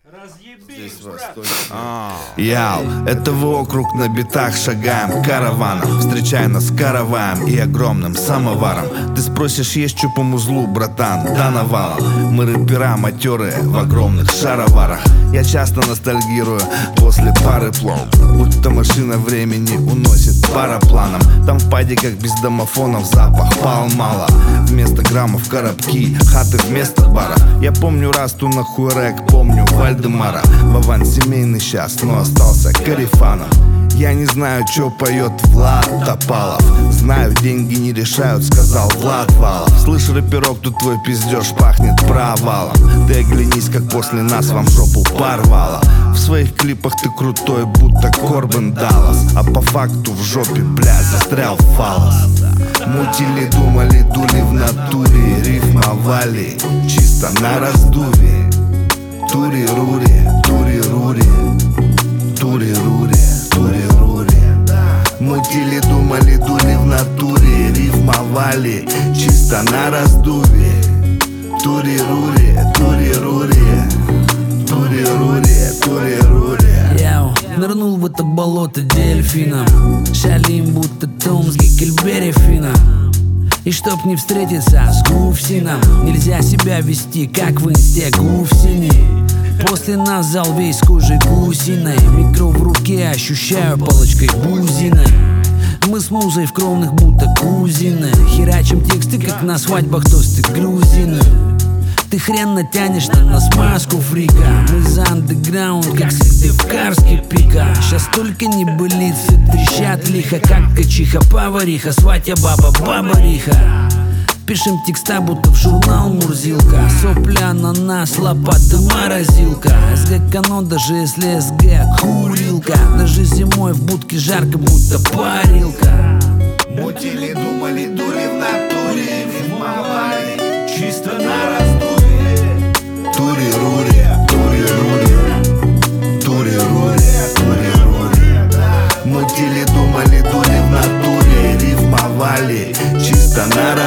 Здесь Яу, это вы округ на битах шагаем караваном. Встречай нас караваем и огромным самоваром. Ты спросишь, есть чё по музлу, братан? Да навалом. Мы рэпера матерые в огромных шароварах. Я часто ностальгирую после пары плов, будто машина времени уносит парапланом. Там в падиках без домофонов запах пал мало. Вместо граммов коробки, хаты вместо баров. Я помню Расту на Хуэрек, помню Вальдемара. Вован семейный сейчас, но остался карифаном. Я не знаю, чё поет Влад Топалов. Знаю, деньги не решают, сказал Влад Валов. Слышь, рэперок, тут твой пиздеж пахнет провалом. Ты оглянись, как после нас вам жопу порвало. В своих клипах ты крутой, будто Корбен Даллас, а по факту в жопе, блядь, застрял фалос. Мутили, думали, дули в натуре, рифмовали чисто на раздуве. Тури-рури, тури-рури, тури-рури, тури-рури. Мутили, думали, дули в натуре, рифмовали чисто на раздуве. Тури-рури, тури-рури, тури-рури, тури-рури. Я нырнул в это болото дельфином, шалим, будто Том с Геккельбери Финном. И чтоб не встретиться с Гуфсином, нельзя себя вести, как в инсте Гуфсини. После нас зал весь кожей гусиной. Микро в руке ощущаю палочкой бузиной. Мы с музой в кровных будто кузины. Херачим тексты, как на свадьбах тосты грузины. Ты хрен натянешь на смазку фрика. Мы за андеграунд, как Сыктывкарский пика. Сейчас только небылицы трещат лихо, как качиха-повариха, сватья баба-бабариха. Пишем текста, будто в журнал Мурзилка. Сопля на нас, лопата, морозилка. СГ канон, даже если СГ курилка. Даже зимой в будке жарко, будто парилка. Мутили, думали, дули в натуре, рифмовали чисто на раздуве. Тури-рури, тури-рури, тури-рури, тури-рури. Мутили, думали, дули в натуре, рифмовали чисто на раздуве.